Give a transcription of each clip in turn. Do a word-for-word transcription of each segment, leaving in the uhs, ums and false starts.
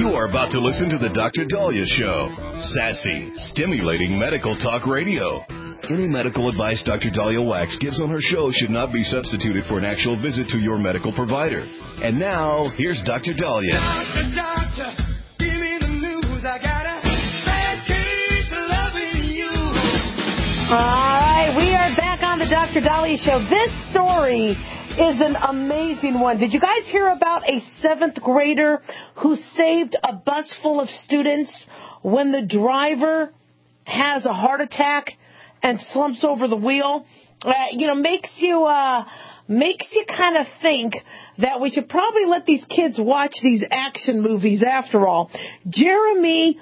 You are about to listen to the Doctor Daliah Show. Sassy, stimulating medical talk radio. Any medical advice Doctor Daliah Wax gives on her show should not be substituted for an actual visit to your medical provider. And now, here's Doctor Daliah. Doctor, doctor, give me the news. I got a bad case of loving you. All right, we are back on the Doctor Daliah Show. This story is an amazing one. Did you guys hear about a seventh grader who saved a bus full of students when the driver has a heart attack and slumps over the wheel? Uh, you know, makes you uh, makes you kind of think that we should probably let these kids watch these action movies after all. Jeremy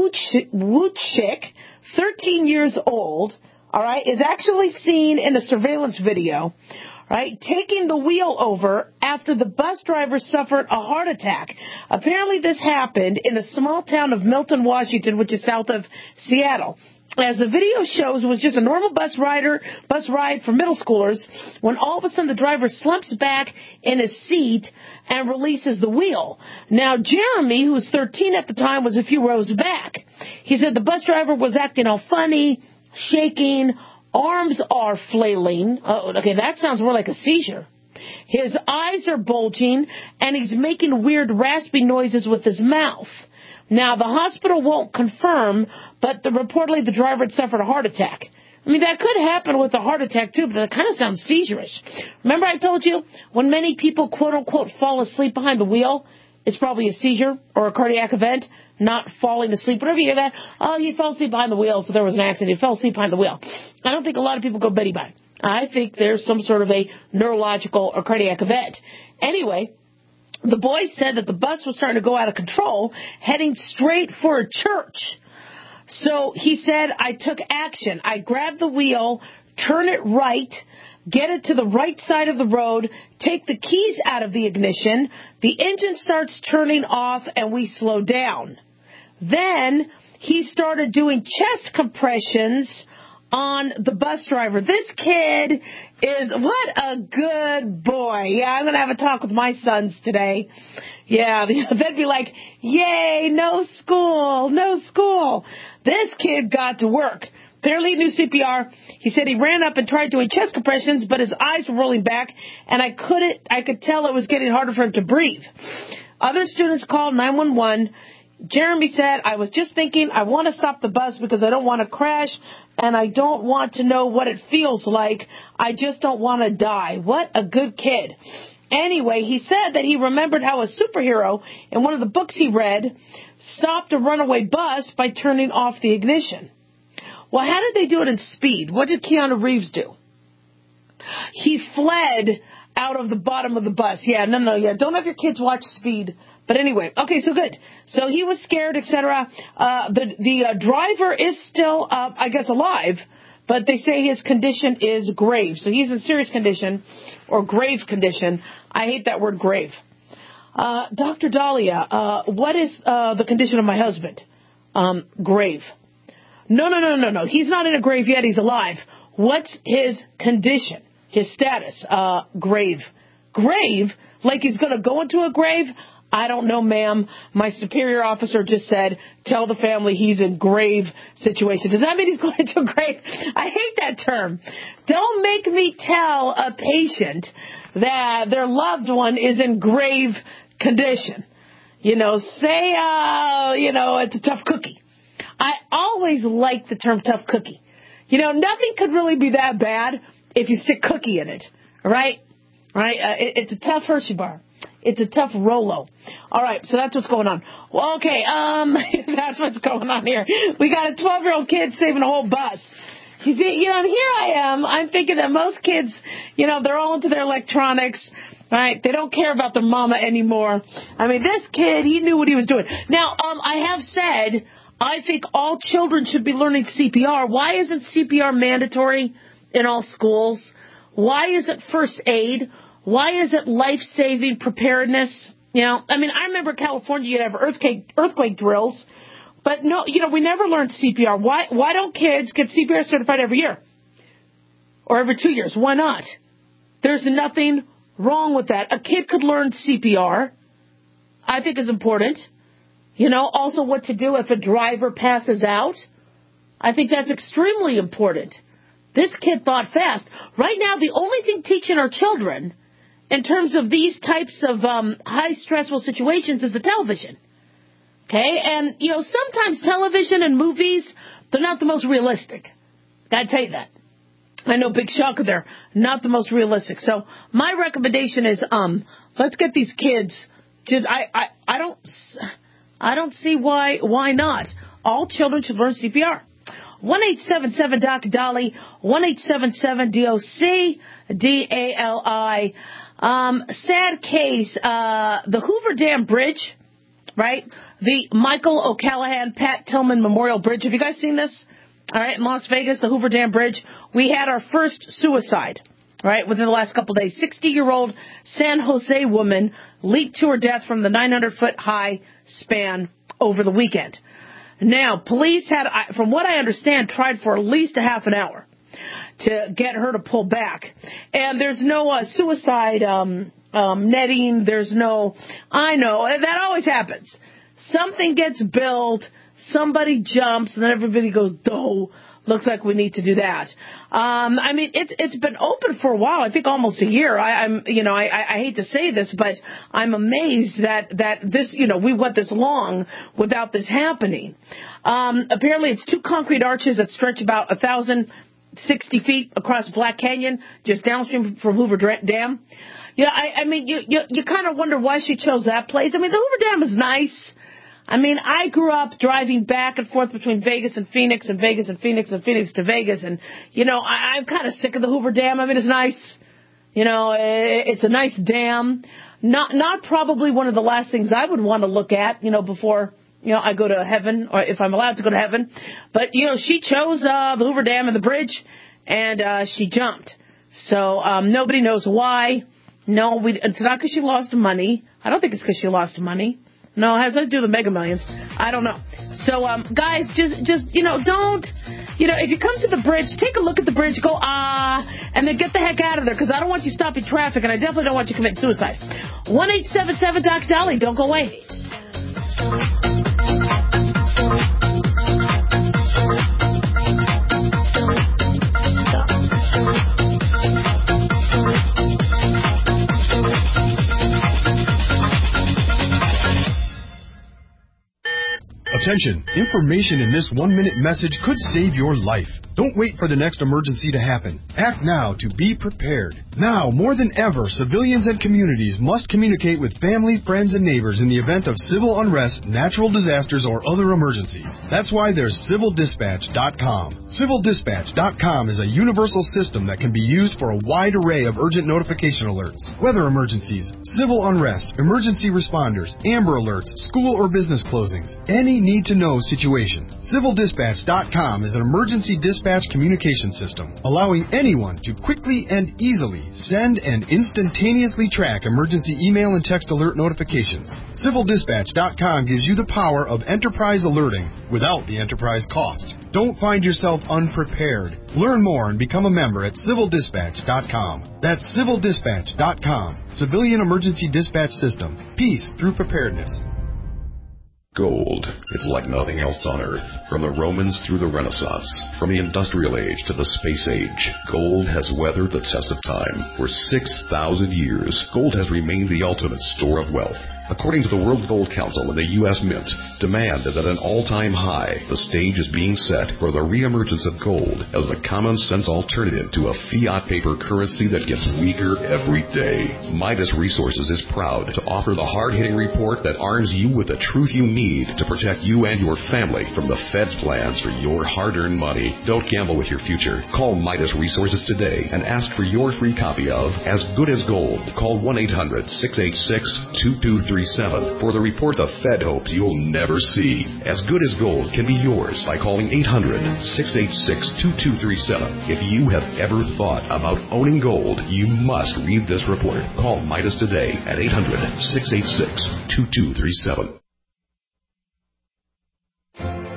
Wujcik, thirteen years old, all right, is actually seen in a surveillance video, right, taking the wheel over after the bus driver suffered a heart attack. Apparently this happened in a small town of Milton, Washington, which is south of Seattle. As the video shows, it was just a normal bus rider, bus ride for middle schoolers when all of a sudden the driver slumps back in his seat and releases the wheel. Now, Jeremy, who was thirteen at the time, was a few rows back. He said the bus driver was acting all funny, shaking, arms are flailing. Oh, okay, that sounds more like a seizure. His eyes are bulging, and he's making weird raspy noises with his mouth. Now, the hospital won't confirm, but the, reportedly the driver had suffered a heart attack. I mean, that could happen with a heart attack, too, but that kind of sounds seizure-ish. Remember I told you, when many people, quote-unquote, fall asleep behind the wheel, it's probably a seizure or a cardiac event, not falling asleep. Whenever you hear that, oh, you fell asleep behind the wheel, so there was an accident. You fell asleep behind the wheel. I don't think a lot of people go Betty by. I think there's some sort of a neurological or cardiac event. Anyway, the boy said that the bus was starting to go out of control, heading straight for a church. So he said, I took action. I grabbed the wheel, turn it right, get it to the right side of the road, take the keys out of the ignition. The engine starts turning off, and we slow down. Then he started doing chest compressions on the bus driver. This kid is, what a good boy. Yeah, I'm going to have a talk with my sons today. Yeah, they'd be like, yay, no school, no school. This kid got to work. Apparently he knew C P R. He said he ran up and tried doing chest compressions, but his eyes were rolling back, and I couldn't, I could tell it was getting harder for him to breathe. Other students called nine one one. Jeremy said, I was just thinking I want to stop the bus because I don't want to crash, and I don't want to know what it feels like. I just don't want to die. What a good kid. Anyway, he said that he remembered how a superhero in one of the books he read stopped a runaway bus by turning off the ignition. Well, how did they do it in Speed? What did Keanu Reeves do? He fled out of the bottom of the bus. Yeah, no, no, yeah. Don't have your kids watch Speed. But anyway, okay, so good. So he was scared, et cetera. Uh, the the uh, driver is still, uh, I guess, alive, but they say his condition is grave. So he's in serious condition or grave condition. I hate that word grave. Uh, Doctor Daliah, uh, what is uh, the condition of my husband? Um, grave. No, no, no, no, no. He's not in a grave yet. He's alive. What's his condition? His status? Uh, grave. Grave? Like he's going to go into a grave? I don't know, ma'am. My superior officer just said, tell the family he's in grave situation. Does that mean he's going to a grave? I hate that term. Don't make me tell a patient that their loved one is in grave condition. You know, say, uh, you know, it's a tough cookie. I always like the term tough cookie. You know, nothing could really be that bad if you stick cookie in it, right? Right? Uh, it, it's a tough Hershey bar. It's a tough Rolo. All right, so that's what's going on. Well, okay, um, that's what's going on here. We got a twelve-year-old kid saving a whole bus. You see, you know, and here I am. I'm thinking that most kids, you know, they're all into their electronics, right? They don't care about their mama anymore. I mean, this kid, he knew what he was doing. Now, um, I have said I think all children should be learning C P R. Why isn't C P R mandatory in all schools? Why is it first aid? Why is it life-saving preparedness? You know, I mean, I remember California, you'd have earthquake, earthquake drills, but no, you know, we never learned C P R. Why, why don't kids get C P R certified every year? Or every two years? Why not? There's nothing wrong with that. A kid could learn C P R. I think it's important. You know, also what to do if a driver passes out. I think that's extremely important. This kid thought fast. Right now, the only thing teaching our children in terms of these types of um, high stressful situations is the television. Okay? And, you know, sometimes television and movies, they're not the most realistic. Gotta tell you that. I know, big shocker there. Not the most realistic. So my recommendation is, um, let's get these kids. Just I, I, I don't, I don't see why why not. All children should learn C P R. One eight seven seven Doc Dolly. One eight seven seven D O C D A L I. Um, sad case. Uh, the Hoover Dam Bridge, right? The Michael O'Callahan Pat Tillman Memorial Bridge. Have you guys seen this? All right, in Las Vegas, the Hoover Dam Bridge, we had our first suicide, right, within the last couple of days. sixty-year-old San Jose woman leaped to her death from the nine hundred foot high span over the weekend. Now, police had, from what I understand, tried for at least a half an hour to get her to pull back. And there's no uh, suicide um, um, netting. There's no, I know, that always happens. Something gets built. Somebody jumps, and then everybody goes, "Doh, looks like we need to do that." Um, I mean, it's it's been open for a while. I think almost a year. I, I'm, you know, I, I hate to say this, but I'm amazed that that this, you know, we went this long without this happening. Um, apparently, it's two concrete arches that stretch about a thousand sixty feet across Black Canyon, just downstream from Hoover Dam. Yeah, I, I mean, you you, you kind of wonder why she chose that place. I mean, the Hoover Dam is nice. I mean, I grew up driving back and forth between Vegas and Phoenix and Vegas and Phoenix and Phoenix to Vegas. And, you know, I, I'm kind of sick of the Hoover Dam. I mean, it's nice. You know, it, it's a nice dam. Not not probably one of the last things I would want to look at, you know, before, you know, I go to heaven, or if I'm allowed to go to heaven. But, you know, she chose uh, the Hoover Dam and the bridge, and uh, she jumped. So um, nobody knows why. No, we, it's not because she lost money. I don't think it's because she lost money. No, it has nothing to do with the Mega Millions. I don't know. So, um, guys, just, just, you know, don't, you know, if you come to the bridge, take a look at the bridge, go, ah, and then get the heck out of there, because I don't want you stopping traffic, and I definitely don't want you committing suicide. one eight seven seven Doc Dolly, don't go away. Attention, information in this one-minute message could save your life. Don't wait for the next emergency to happen. Act now to be prepared. Now, more than ever, civilians and communities must communicate with family, friends, and neighbors in the event of civil unrest, natural disasters, or other emergencies. That's why there's Civil Dispatch dot com. Civil Dispatch dot com is a universal system that can be used for a wide array of urgent notification alerts. Weather emergencies, civil unrest, emergency responders, Amber Alerts, school or business closings, any need-to-know situation. Civil Dispatch dot com is an emergency dispatch communication system, allowing anyone to quickly and easily send and instantaneously track emergency email and text alert notifications. Civil Dispatch dot com gives you the power of enterprise alerting without the enterprise cost. Don't find yourself unprepared. Learn more and become a member at Civil Dispatch dot com. That's Civil Dispatch dot com. Civilian Emergency Dispatch System. Peace through preparedness. Gold. It's like nothing else on Earth. From the Romans through the Renaissance, from the Industrial Age to the Space Age, gold has weathered the test of time. For six thousand years, gold has remained the ultimate store of wealth. According to the World Gold Council and the U S Mint, demand is at an all-time high. The stage is being set for the reemergence of gold as the common-sense alternative to a fiat paper currency that gets weaker every day. Midas Resources is proud to offer the hard-hitting report that arms you with the truth you need to protect you and your family from the Fed's plans for your hard-earned money. Don't gamble with your future. Call Midas Resources today and ask for your free copy of As Good as Gold. Call one eight hundred six eight six two two three seven for the report the Fed hopes you'll never see. As Good as Gold can be yours by calling eight hundred six eight six two two three seven. If you have ever thought about owning gold, you must read this report. Call Midas today at eight hundred six eight six two two three seven.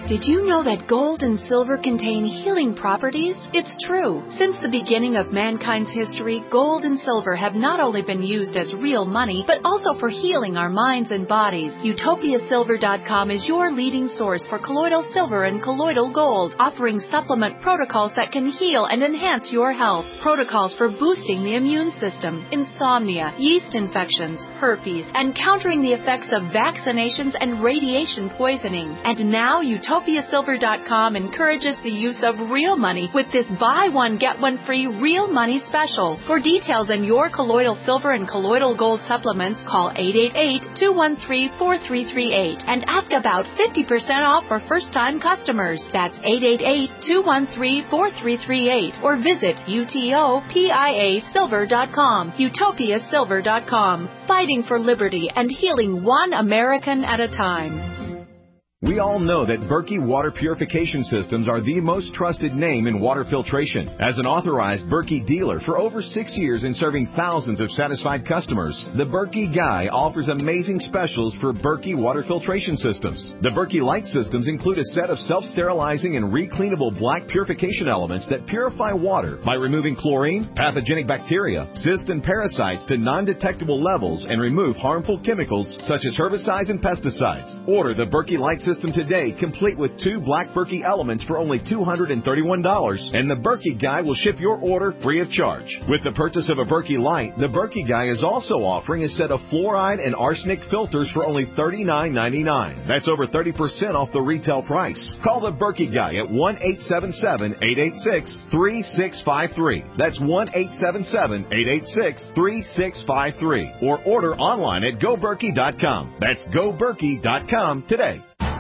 Did you know that gold and silver contain healing properties? It's true. Since the beginning of mankind's history, gold and silver have not only been used as real money, but also for healing our minds and bodies. Utopia Silver dot com is your leading source for colloidal silver and colloidal gold, offering supplement protocols that can heal and enhance your health. Protocols for boosting the immune system, insomnia, yeast infections, herpes, and countering the effects of vaccinations and radiation poisoning. And now Utopia Silver dot com encourages the use of real money with this buy one get one free real money special. For details on your colloidal silver and colloidal gold supplements, call eight eight eight, two one three, four three three eight and ask about fifty percent off for first-time customers. That's eight eight eight, two one three, four three three eight or visit Utopia Silver dot com. Utopia Silver dot com. Fighting for liberty and healing one American at a time. We all know that Berkey Water Purification Systems are the most trusted name in water filtration. As an authorized Berkey dealer for over six years and serving thousands of satisfied customers, the Berkey Guy offers amazing specials for Berkey Water Filtration Systems. The Berkey Light Systems include a set of self-sterilizing and recleanable black purification elements that purify water by removing chlorine, pathogenic bacteria, cysts, and parasites to non-detectable levels and remove harmful chemicals such as herbicides and pesticides. Order the Berkey Light Systems today, complete with two black Berkey elements for only two hundred thirty-one dollars, and the Berkey Guy will ship your order free of charge. With the purchase of a Berkey Light, the Berkey Guy is also offering a set of fluoride and arsenic filters for only thirty-nine ninety-nine. That's over thirty percent off the retail price. Call the Berkey Guy at one eight seven seven, eight eight six, three six five three. That's one eight seven seven, eight eight six, three six five three. Or order online at go berkey dot com. That's go berkey dot com today.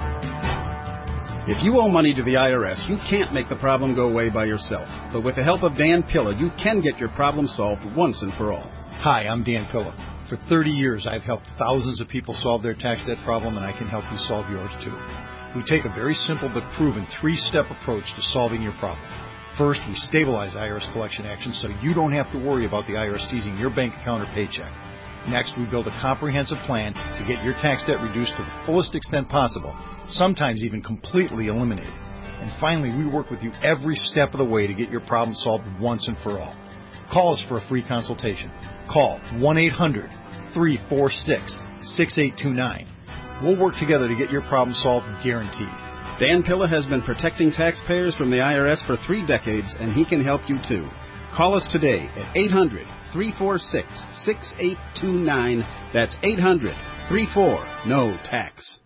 If you owe money to the I R S, you can't make the problem go away by yourself. But with the help of Dan Pilla, you can get your problem solved once and for all. Hi, I'm Dan Pilla. For thirty years, I've helped thousands of people solve their tax debt problem, and I can help you solve yours too. We take a very simple but proven three-step approach to solving your problem. First, we stabilize I R S collection actions so you don't have to worry about the I R S seizing your bank account or paycheck. Next, we build a comprehensive plan to get your tax debt reduced to the fullest extent possible, sometimes even completely eliminated. And finally, we work with you every step of the way to get your problem solved once and for all. Call us for a free consultation. Call one eight hundred, three four six, six eight two nine. We'll work together to get your problem solved, guaranteed. Dan Pilla has been protecting taxpayers from the I R S for three decades, and he can help you too. Call us today at eight hundred, three four six, six eight two nine. That's eight hundred, three four, N O tax.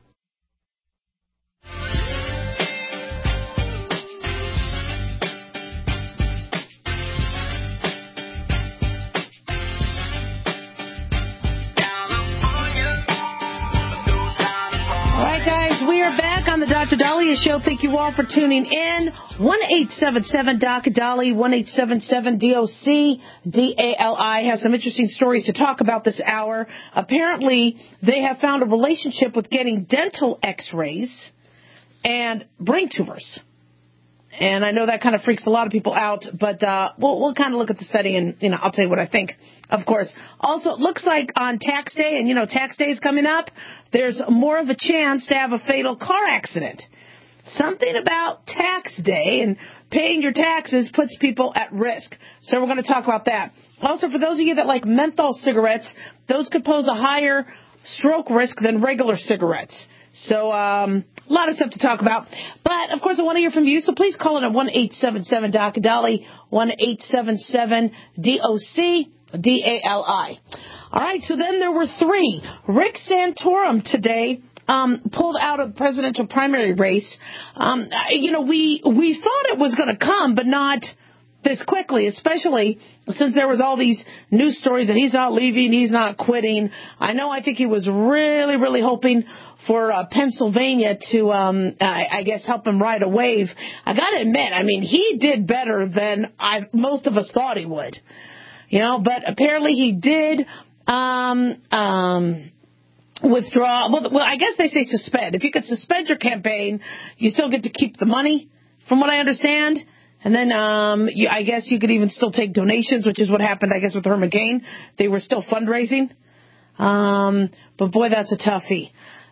On the Doctor Dahlia Show. Thank you all for tuning in. one eight seven seven, D O C, Dali, one eight seven seven, D O C, D A L I, has some interesting stories to talk about this hour. Apparently, they have found a relationship with getting dental x-rays and brain tumors. And I know that kind of freaks a lot of people out, but uh, we'll, we'll kind of look at the study and, you know, I'll tell you what I think, of course. Also, it looks like on tax day, and, you know, tax day is coming up, there's more of a chance to have a fatal car accident. Something about tax day and paying your taxes puts people at risk. So we're going to talk about that. Also, for those of you that like menthol cigarettes, those could pose a higher stroke risk than regular cigarettes. So um, a lot of stuff to talk about. But, of course, I want to hear from you, so please call in at one eight seven seven, D O C, Dali, one eight seven seven, D O C, D A L I. All right, so then there were three. Rick Santorum today um, pulled out of the presidential primary race. Um, you know, we we thought it was going to come, but not this quickly, especially since there was all these news stories that he's not leaving, he's not quitting. I know I think he was really, really hoping for uh, Pennsylvania to, um, I, I guess, help him ride a wave. I got to admit, I mean, he did better than I, most of us thought he would. You know, but apparently he did um, um, withdraw. Well, well, I guess they say suspend. If you could suspend your campaign, you still get to keep the money, from what I understand. And then um, you, I guess you could even still take donations, which is what happened, I guess, with Herman Cain. They were still fundraising. Um, but, boy, that's a toughie.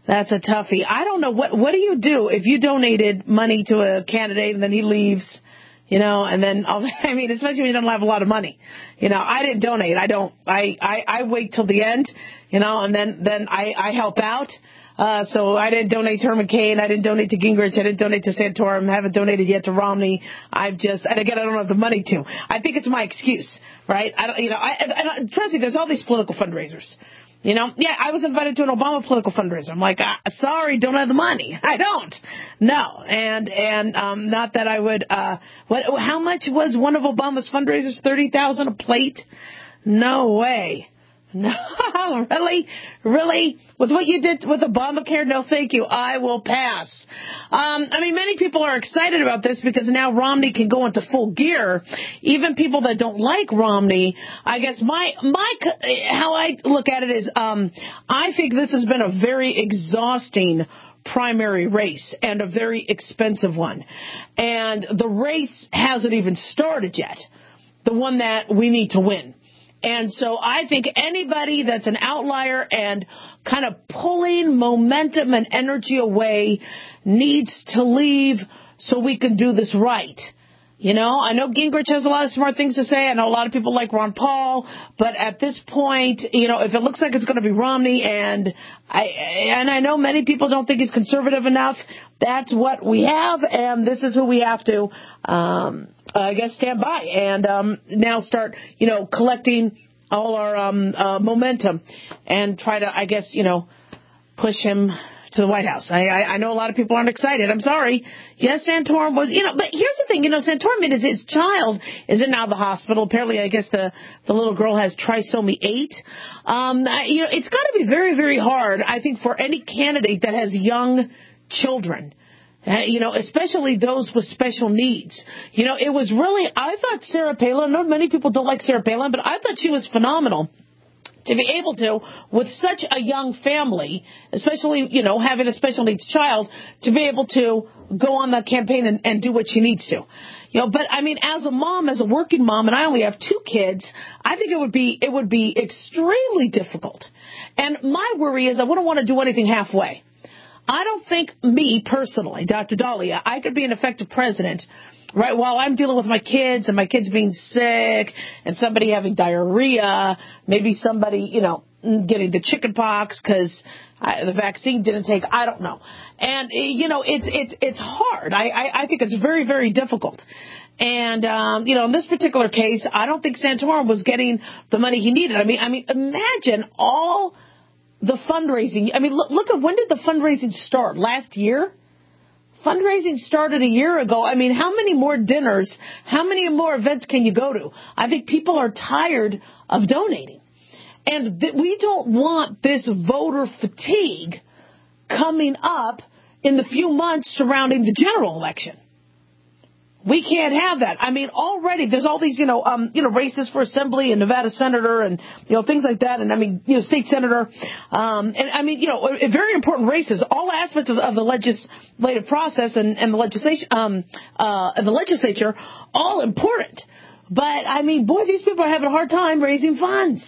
That's a toughie. I don't know. What What do you do if you donated money to a candidate and then he leaves, you know, and then, I mean, especially when you don't have a lot of money. You know, I didn't donate. I don't, I, I, I wait till the end, you know, and then, then I, I help out. Uh, so I didn't donate to Herman Cain. I didn't donate to Gingrich. I didn't donate to Santorum. Haven't donated yet to Romney. I've just, and again, I don't have the money to. I think it's my excuse, right? I don't, you know, I, I, I trust me, there's all these political fundraisers. You know, yeah, I was invited to an Obama political fundraiser. I'm like, ah, sorry, don't have the money. I don't. No. And, and, um, not that I would, uh, what, how much was one of Obama's fundraisers? thirty thousand a plate? No way. No, really? Really? With what you did with Obamacare? No, thank you. I will pass. Um, I mean, many people are excited about this because now Romney can go into full gear. Even people that don't like Romney, I guess my, my, how I look at it is, um, I think this has been a very exhausting primary race and a very expensive one. And the race hasn't even started yet. The one that we need to win. And so I think anybody that's an outlier and kind of pulling momentum and energy away needs to leave so we can do this right. You know, I know Gingrich has a lot of smart things to say. I know a lot of people like Ron Paul. But at this point, you know, if it looks like it's going to be Romney, and I and I know many people don't think he's conservative enough, that's what we have, and this is who we have to, um, I guess, stand by and um, now start, you know, collecting all our um, uh, momentum and try to, I guess, you know, push him to the White House. I, I, I know a lot of people aren't excited. I'm sorry. Yes, Santorum was, you know, but here's the thing, you know, Santorum is his child is in now the hospital. Apparently, I guess the, the little girl has trisomy eight. Um, I, you know, it's got to be very, very hard, I think, for any candidate that has young children. Uh, you know, especially those with special needs. You know, it was really, I thought Sarah Palin, I know many people don't like Sarah Palin, but I thought she was phenomenal to be able to, with such a young family, especially, you know, having a special needs child, to be able to go on the campaign and, and do what she needs to. You know, but I mean, as a mom, as a working mom, and I only have two kids, I think it would be, it would be extremely difficult. And my worry is I wouldn't want to do anything halfway. I don't think me personally, Doctor Dahlia, I could be an effective president, right, while I'm dealing with my kids and my kids being sick and somebody having diarrhea, maybe somebody, you know, getting the chicken pox because the vaccine didn't take, I don't know. And, you know, it's it's it's hard. I, I, I think it's very, very difficult. And, um, you know, in this particular case, I don't think Santorum was getting the money he needed. I mean, I mean, imagine all the fundraising. I mean, look, look at when did the fundraising start? Last year? Fundraising started a year ago. I mean, how many more dinners, how many more events can you go to? I think people are tired of donating. And th- we don't want this voter fatigue coming up in the few months surrounding the general election. We can't have that. I mean, already there's all these, you know, um, you know, races for assembly and Nevada senator and, you know, things like that. And I mean, you know, state senator. Um, and I mean, you know, very important races, all aspects of, of the legislative process and, and the legislation, um, uh, and the legislature, all important. But I mean, boy, these people are having a hard time raising funds.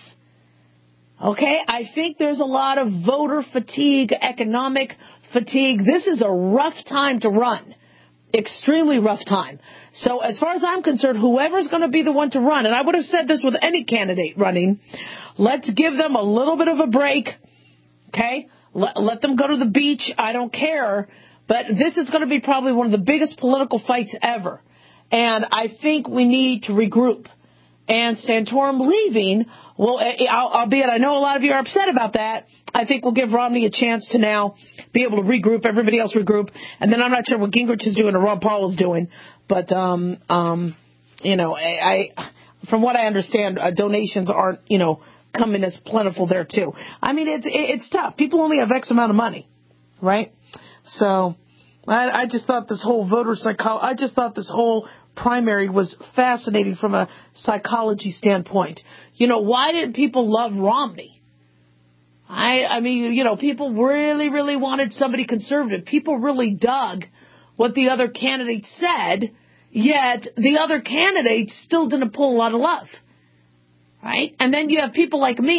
Okay. I think there's a lot of voter fatigue, economic fatigue. This is a rough time to run. Extremely rough time. So as far as I'm concerned, whoever's going to be the one to run, and I would have said this with any candidate running, let's give them a little bit of a break, okay? Let, let them go to the beach. I don't care. But this is going to be probably one of the biggest political fights ever. And I think we need to regroup. And Santorum leaving, well, albeit I know a lot of you are upset about that, I think we'll give Romney a chance to now be able to regroup, everybody else regroup, and then I'm not sure what Gingrich is doing or Ron Paul is doing, but, um, um, you know, I, I from what I understand, uh, donations aren't, you know, coming as plentiful there, too. I mean, it's it's tough. People only have X amount of money, right? So I, I just thought this whole voter psychology, I just thought this whole primary was fascinating from a psychology standpoint. You know, why did people love Romney? I, I mean, you know, people really, really wanted somebody conservative. People really dug what the other candidates said, yet the other candidates still didn't pull a lot of love. Right? And then you have people like me,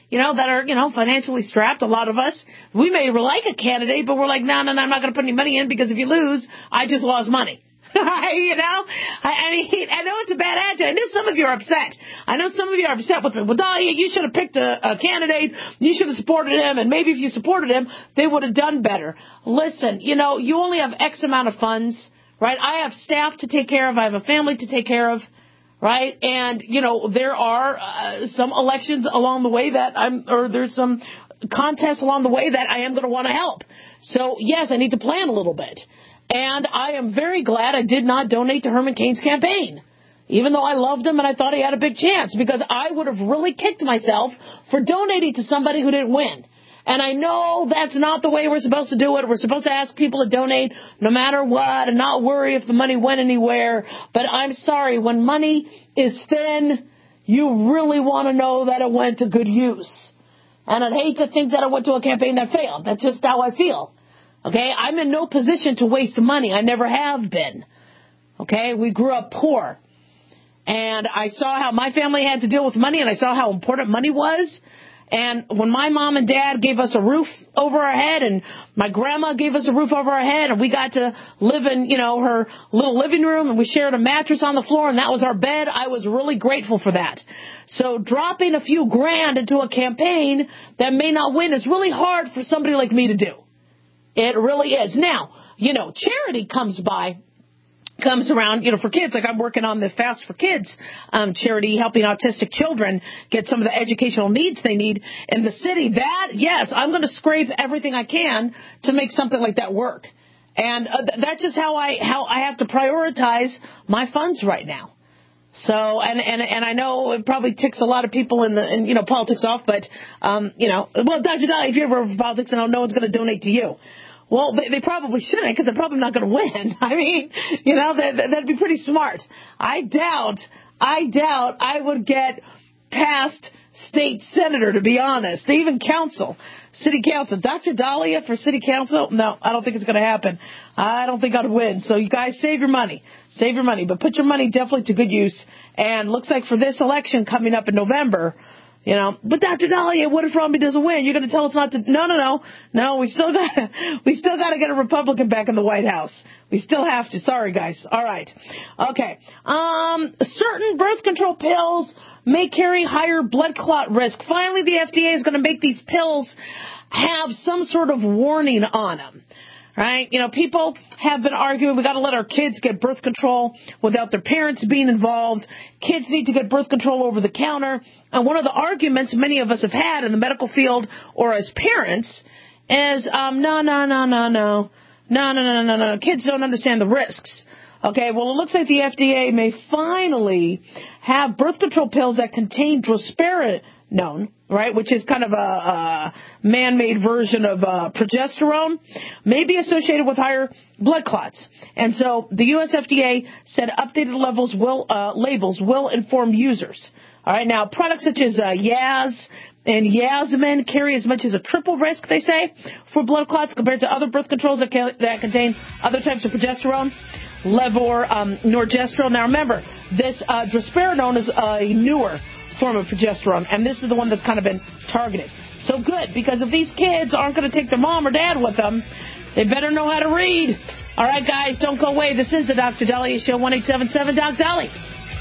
you know, that are, you know, financially strapped, a lot of us. We may like a candidate, but we're like, no, no, no, I'm not going to put any money in because if you lose, I just lost money. you know, I, I mean, I know it's a bad attitude. I know some of you are upset. I know some of you are upset with me. Well, Dahlia, you should have picked a, a candidate. You should have supported him, and maybe if you supported him, they would have done better. Listen, you know, you only have X amount of funds, right? I have staff to take care of. I have a family to take care of, right? And, you know, there are uh, some elections along the way that I'm, or there's some contests along the way that I am going to want to help. So, yes, I need to plan a little bit. And I am very glad I did not donate to Herman Cain's campaign, even though I loved him and I thought he had a big chance, because I would have really kicked myself for donating to somebody who didn't win. And I know that's not the way we're supposed to do it. We're supposed to ask people to donate no matter what and not worry if the money went anywhere. But I'm sorry, when money is thin, you really want to know that it went to good use. And I'd hate to think that it went to a campaign that failed. That's just how I feel. Okay, I'm in no position to waste money. I never have been. Okay, we grew up poor. And I saw how my family had to deal with money, and I saw how important money was. And when my mom and dad gave us a roof over our head, and my grandma gave us a roof over our head, and we got to live in, you know, her little living room, and we shared a mattress on the floor, and that was our bed, I was really grateful for that. So dropping a few grand into a campaign that may not win is really hard for somebody like me to do. It really is. Now, you know, charity comes by, comes around, you know, for kids. Like I'm working on the Fast for Kids um, charity, helping autistic children get some of the educational needs they need in the city. That, yes, I'm going to scrape everything I can to make something like that work. And uh, that's just how I how I have to prioritize my funds right now. So, and, and, and I know it probably ticks a lot of people in the, in, you know, politics off, but, um, you know, well, Doctor Dolly, if you're ever for politics, and no one's going to donate to you. Well, they, they probably shouldn't, because they're probably not going to win. I mean, you know, that, that'd be pretty smart. I doubt, I doubt I would get past state senator, to be honest, even council, city council. Doctor Dahlia for city council? No, I don't think it's going to happen. I don't think I'd win. So you guys save your money. Save your money, but put your money definitely to good use. And looks like for this election coming up in November, you know, but Doctor Dahlia, what if Romney doesn't win? You're going to tell us not to? No, no, no, no. We still got, we still got to get a Republican back in the White House. We still have to. Sorry, guys. All right. Okay. Um, certain birth control pills may carry higher blood clot risk. Finally, the F D A is going to make these pills have some sort of warning on them. Right? You know, people have been arguing we got to let our kids get birth control without their parents being involved. Kids need to get birth control over the counter. And one of the arguments many of us have had in the medical field or as parents is, um, no, no, no, no, no, no, no, no, no, no. Kids don't understand the risks. Okay, well, it looks like the F D A may finally have birth control pills that contain drospirenone, right, which is kind of a, a man-made version of uh, progesterone, may be associated with higher blood clots. And so the U S F D A said updated levels will uh, labels will inform users. All right, now products such as uh, Yaz and Yasmin carry as much as a triple risk, they say, for blood clots compared to other birth controls that, can, that contain other types of progesterone. Levor, um, Norgestrel. Now remember, this uh, drospirenone is a newer form of progesterone, and this is the one that's kind of been targeted. So good, because if these kids aren't going to take their mom or dad with them, they better know how to read. All right, guys, don't go away. This is the Doctor Dahlia Show, one eight seven seven Doc Dolly.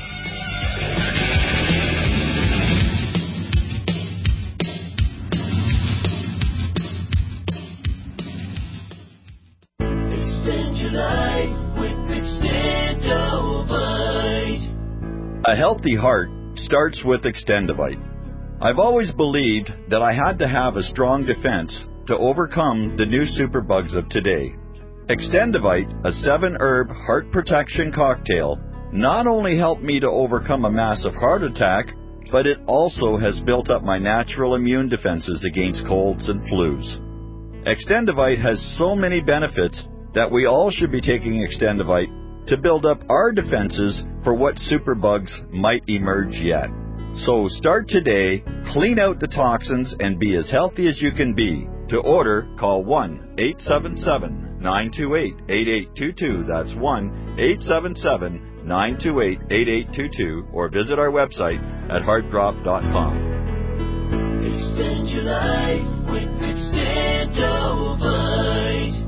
Extend your life with Extendovite. A healthy heart starts with Extendovite. I've always believed that I had to have a strong defense to overcome the new superbugs of today. Extendovite, a seven-herb heart protection cocktail, not only helped me to overcome a massive heart attack, but it also has built up my natural immune defenses against colds and flus. Extendovite has so many benefits that we all should be taking Extendovite to build up our defenses for what superbugs might emerge yet. So start today, clean out the toxins, and be as healthy as you can be. To order, call one eight seven seven, nine two eight, eight eight two two. That's one eight seven seven, nine two eight, eight eight two two, or visit our website at heart drop dot com. Extend your life with Extendovite.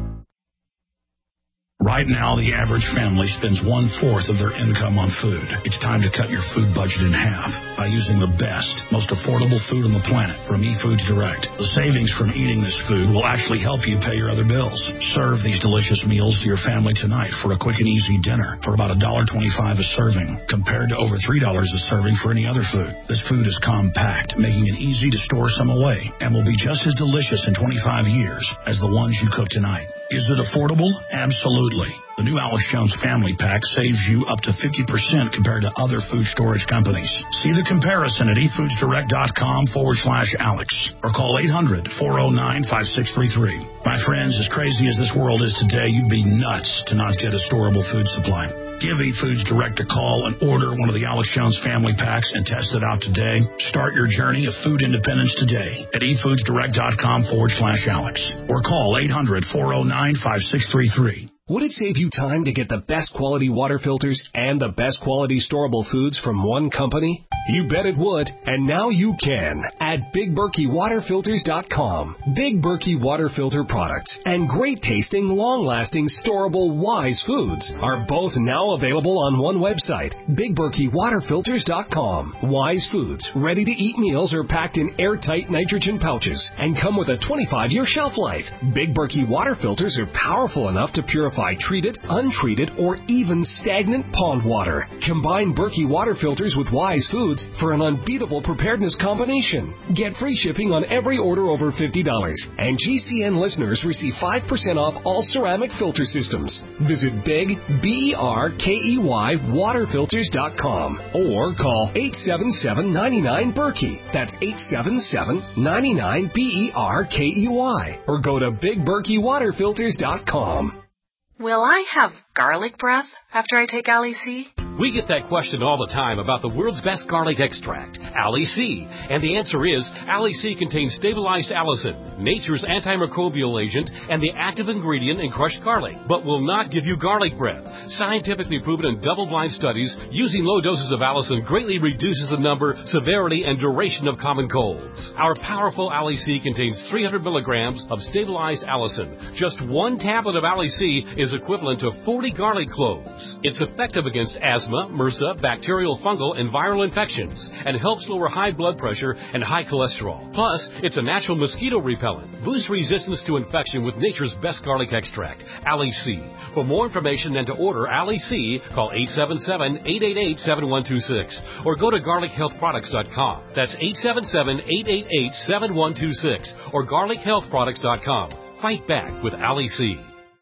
Right now, the average family spends one-fourth of their income on food. It's time to cut your food budget in half by using the best, most affordable food on the planet from eFoods Direct. The savings from eating this food will actually help you pay your other bills. Serve these delicious meals to your family tonight for a quick and easy dinner for about one dollar and twenty-five cents a serving, compared to over three dollars a serving for any other food. This food is compact, making it easy to store some away, and will be just as delicious in twenty-five years as the ones you cook tonight. Is it affordable? Absolutely. The new Alex Jones Family Pack saves you up to fifty percent compared to other food storage companies. See the comparison at efoodsdirect.com forward slash Alex or call eight hundred, four oh nine, five six three three. My friends, as crazy as this world is today, you'd be nuts to not get a storable food supply. Give eFoods Direct a call and order one of the Alex Jones Family Packs and test it out today. Start your journey of food independence today at efoodsdirect.com forward slash Alex or call eight hundred, four oh nine, five six three three. Would it save you time to get the best quality water filters and the best quality storable foods from one company? You bet it would, and now you can at Big Berkey Water Filters dot com. Big Berkey Water Filter products and great-tasting, long-lasting, storable Wise foods are both now available on one website, Big Berkey Water Filters dot com. Wise foods, ready-to-eat meals are packed in airtight nitrogen pouches and come with a twenty-five year shelf life. Big Berkey Water Filters are powerful enough to purify treated, untreated, or even stagnant pond water. Combine Berkey Water Filters with Wise foods for an unbeatable preparedness combination. Get free shipping on every order over fifty dollars. And G C N listeners receive five percent off all ceramic filter systems. Visit Big, B E R K E Y, water filters dot com or call eight seven seven, nine nine, Berkey. That's eight seven seven, nine nine, B E R K E Y. Or go to Big Berkey Water Filters dot com. Will I have garlic breath after I take Ali C? We get that question all the time about the world's best garlic extract, Ali C. And the answer is, Ali C contains stabilized allicin, nature's antimicrobial agent, and the active ingredient in crushed garlic, but will not give you garlic breath. Scientifically proven in double-blind studies, using low doses of allicin greatly reduces the number, severity, and duration of common colds. Our powerful Ali C contains three hundred milligrams of stabilized allicin. Just one tablet of Ali C is equivalent to forty garlic cloves. It's effective against asthma, MRSA, bacterial, fungal, and viral infections, and helps lower high blood pressure and high cholesterol. Plus, it's a natural mosquito repellent. Boost resistance to infection with nature's best garlic extract, Ali C. For more information and to order Ali C, call eight seven seven, eight eight eight, seven one two six or go to garlic health products dot com. That's eight seven seven, eight eight eight, seven one two six or garlic health products dot com. Fight back with Ali C.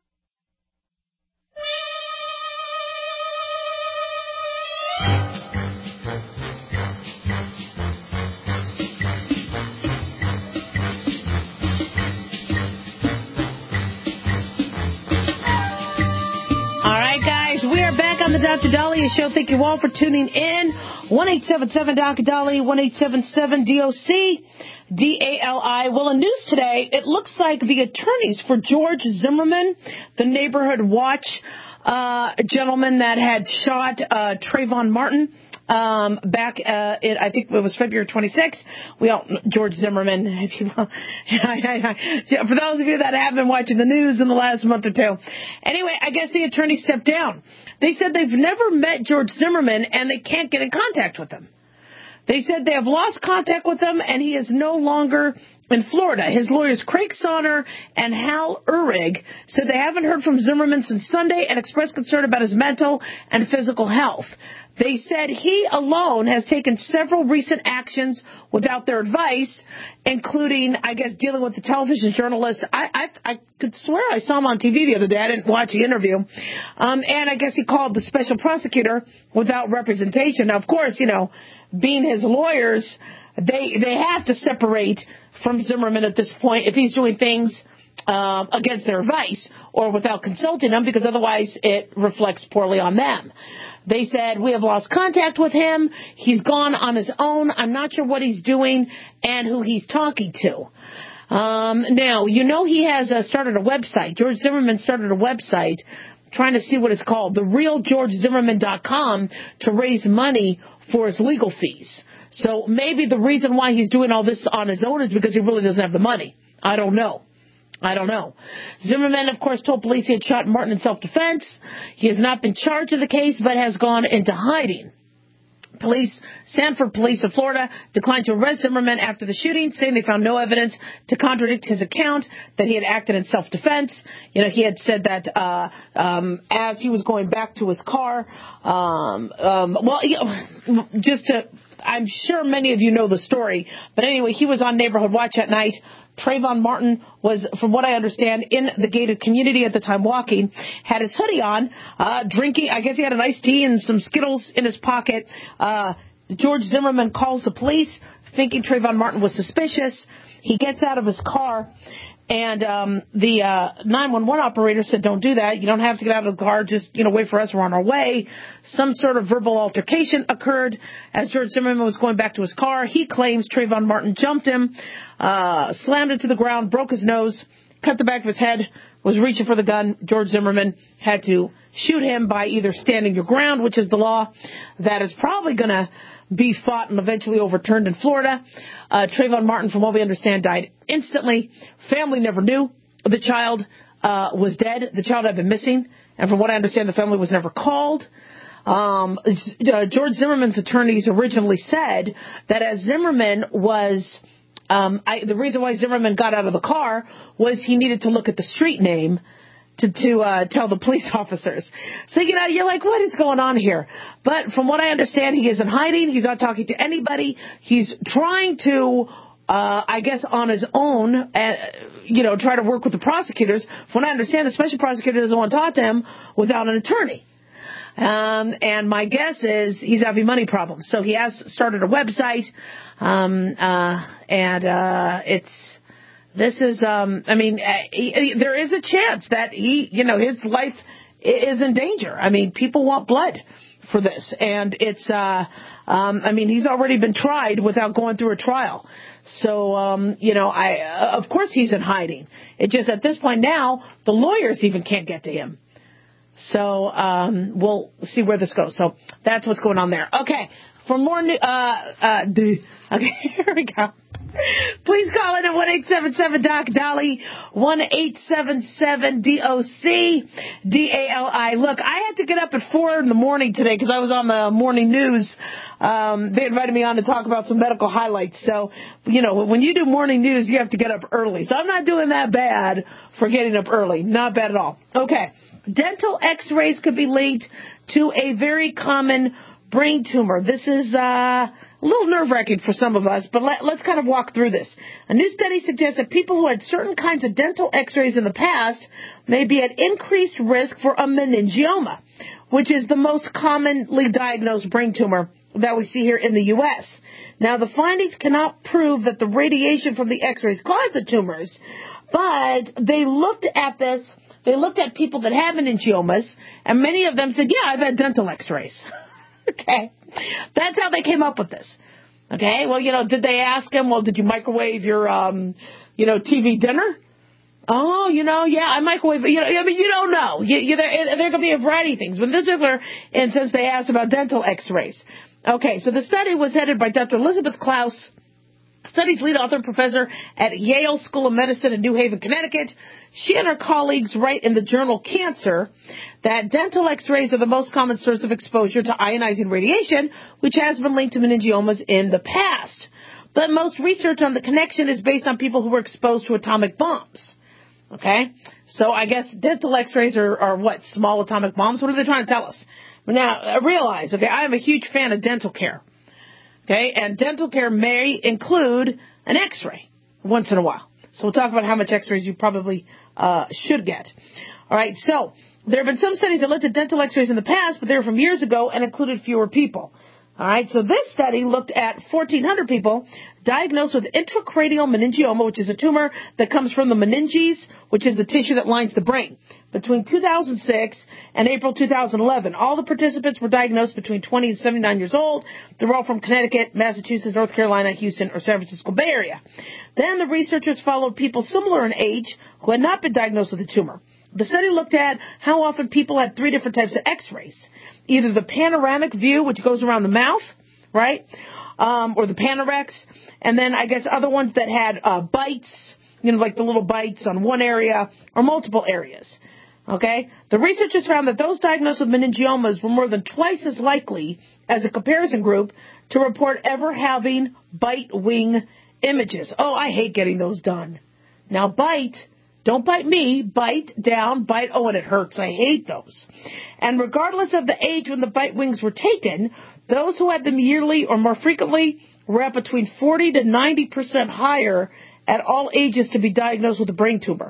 On the Doctor Dahlia Show. Thank you all for tuning in. one eight seven seven Doctor Dahlia, one eight seven seven D O C D A L I. Well, in news today, it looks like the attorneys for George Zimmerman, the Neighborhood Watch uh, gentleman that had shot uh, Trayvon Martin, Um, back, uh, in, I think it was February twenty-sixth. We all, George Zimmerman, if you will. For those of you that have been watching the news in the last month or two. Anyway, I guess the attorney stepped down. They said they've never met George Zimmerman and they can't get in contact with him. They said they have lost contact with him and he is no longer in Florida. His lawyers Craig Sonner and Hal Uhrig said they haven't heard from Zimmerman since Sunday and expressed concern about his mental and physical health. They said he alone has taken several recent actions without their advice, including, I guess, dealing with the television journalist. I, I, I could swear I saw him on T V the other day. I didn't watch the interview. Um, and I guess he called the special prosecutor without representation. Now, of course, you know, being his lawyers, they they have to separate from Zimmerman at this point if he's doing things um, against their advice or without consulting them, because otherwise it reflects poorly on them. They said, we have lost contact with him. He's gone on his own. I'm not sure what he's doing and who he's talking to. Um, now, you know he has uh, started a website. George Zimmerman started a website trying to see what it's called, the real george zimmerman dot com, to raise money for his legal fees. So maybe the reason why he's doing all this on his own is because he really doesn't have the money. I don't know. I don't know. Zimmerman, of course, told police he had shot Martin in self-defense. He has not been charged in the case, but has gone into hiding. Police, Sanford Police of Florida declined to arrest Zimmerman after the shooting, saying they found no evidence to contradict his account that he had acted in self-defense. You know, he had said that uh, um, as he was going back to his car, um, um, well, you know, just to, I'm sure many of you know the story, but anyway, he was on Neighborhood Watch at night. Trayvon Martin was, from what I understand, in the gated community at the time walking, had his hoodie on, uh, drinking, I guess he had an iced tea and some Skittles in his pocket. Uh, George Zimmerman calls the police, thinking Trayvon Martin was suspicious. He gets out of his car, and um, the uh, nine one one operator said, don't do that. You don't have to get out of the car. Just, you know, wait for us. We're on our way. Some sort of verbal altercation occurred as George Zimmerman was going back to his car. He claims Trayvon Martin jumped him, uh, slammed it to the ground, broke his nose, cut the back of his head, was reaching for the gun. George Zimmerman had to shoot him by either standing your ground, which is the law that is probably going to be fought and eventually overturned in Florida. Uh, Trayvon Martin, from what we understand, died instantly. Family never knew the child uh, was dead. The child had been missing, and from what I understand, the family was never called. Um, uh, George Zimmerman's attorneys originally said that as Zimmerman was, um, I, the reason why Zimmerman got out of the car was he needed to look at the street name to, to uh, tell the police officers. So, you know, you're like, what is going on here? But from what I understand, he is in hiding. He's not talking to anybody. He's trying to, uh, I guess, on his own, uh, you know, try to work with the prosecutors. From what I understand, the special prosecutor doesn't want to talk to him without an attorney. Um, and my guess is he's having money problems. So he has started a website, um, uh, and uh, it's... This is, um, I mean, uh, he, there is a chance that he, you know, his life is in danger. I mean, people want blood for this. And it's, uh, um, I mean, he's already been tried without going through a trial. So, um, you know, I, uh, of course he's in hiding. It just at this point now, the lawyers even can't get to him. So, um, we'll see where this goes. So that's what's going on there. Okay. For more new, uh, uh, okay, here we go. Please call in at one eight seven seven D O C Dolly, one eight seven seven D O C D A L I. Look, I had to get up at four in the morning today because I was on the morning news. Um, they invited me on to talk about some medical highlights. So, you know, when you do morning news, you have to get up early. So I'm not doing that bad for getting up early. Not bad at all. Okay. Dental x-rays could be linked to a very common brain tumor. This is uh, a little nerve-wracking for some of us, but let, let's kind of walk through this. A new study suggests that people who had certain kinds of dental x-rays in the past may be at increased risk for a meningioma, which is the most commonly diagnosed brain tumor that we see here in the U S. Now, the findings cannot prove that the radiation from the x-rays caused the tumors, but they looked at this, they looked at people that have meningiomas, and many of them said, yeah, I've had dental x-rays. Okay. That's how they came up with this. Okay. Well, you know, did they ask him, well, did you microwave your, um, you know, T V dinner? Oh, you know, yeah, I microwave it. You know, I mean, you don't know. You, you, there, there could be a variety of things. But in this particular instance, they asked about dental x-rays. Okay. So the study was headed by Doctor Elizabeth Klaus, study's lead author and professor at Yale School of Medicine in New Haven, Connecticut. She and her colleagues write in the journal Cancer that dental x-rays are the most common source of exposure to ionizing radiation, which has been linked to meningiomas in the past. But most research on the connection is based on people who were exposed to atomic bombs. Okay? So I guess dental x-rays are, are what? Small atomic bombs? What are they trying to tell us? Now, realize, okay, I am a huge fan of dental care. Okay, and dental care may include an x-ray once in a while. So we'll talk about how much x-rays you probably uh, should get. All right, so there have been some studies that looked at dental x-rays in the past, but they were from years ago and included fewer people. All right, so this study looked at fourteen hundred people diagnosed with intracranial meningioma, which is a tumor that comes from the meninges, which is the tissue that lines the brain. Between two thousand six and April two thousand eleven, all the participants were diagnosed between twenty and seventy-nine years old. They were all from Connecticut, Massachusetts, North Carolina, Houston, or San Francisco Bay Area. Then the researchers followed people similar in age who had not been diagnosed with a tumor. The study looked at how often people had three different types of x-rays. Either the panoramic view, which goes around the mouth, right? um, or the Panorex, and then I guess other ones that had uh, bites, you know, like the little bites on one area or multiple areas. Okay? The researchers found that those diagnosed with meningiomas were more than twice as likely as a comparison group to report ever having bite wing images. Oh, I hate getting those done. Now, bite, don't bite me, bite down, bite, oh, and it hurts. I hate those. And regardless of the age when the bite wings were taken, those who had them yearly or more frequently were at between forty to ninety percent higher at all ages to be diagnosed with a brain tumor.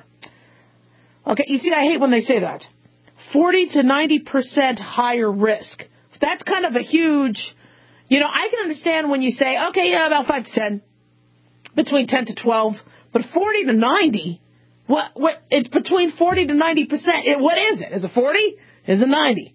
Okay, you see, I hate when they say that. forty to ninety percent higher risk. That's kind of a huge, you know, I can understand when you say, okay, yeah, about five to ten, between ten to twelve, but forty to ninety, what, what, it's between forty to ninety percent. It, what is it? Is it forty? Is it ninety?